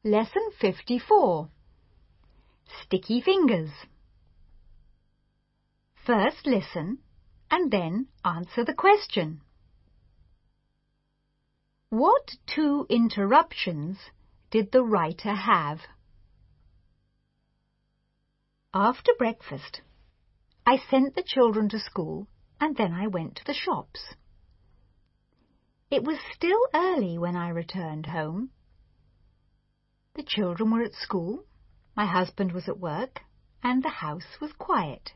Lesson 54. Sticky Fingers. First listen and then answer the question. What 2 interruptions did the writer have? After breakfast, I sent the children to school and then I went to the shops. It was still early when I returned home. The children were at school, my husband was at work, and the house was quiet.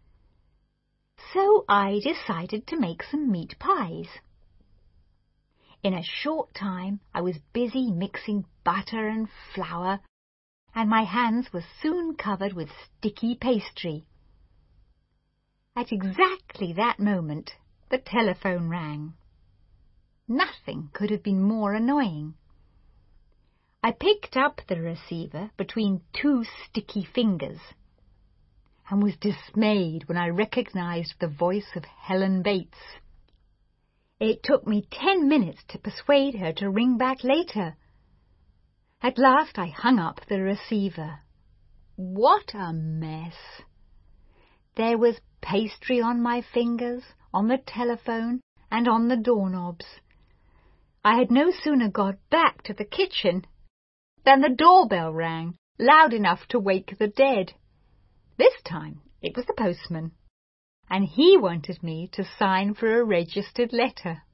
So I decided to make some meat pies. In a short time I was busy mixing butter and flour, and my hands were soon covered with sticky pastry. At exactly that moment, the telephone rang. Nothing could have been more annoying. I picked up the receiver between 2 sticky fingers and was dismayed when I recognized the voice of Helen Bates. It took me 10 minutes to persuade her to ring back later. At last I hung up the receiver. What a mess! There was pastry on my fingers, on the telephone, and on the doorknobs. I had no sooner got back to the kitchen than the doorbell rang, loud enough to wake the dead. This time it was the postman, and he wanted me to sign for a registered letter.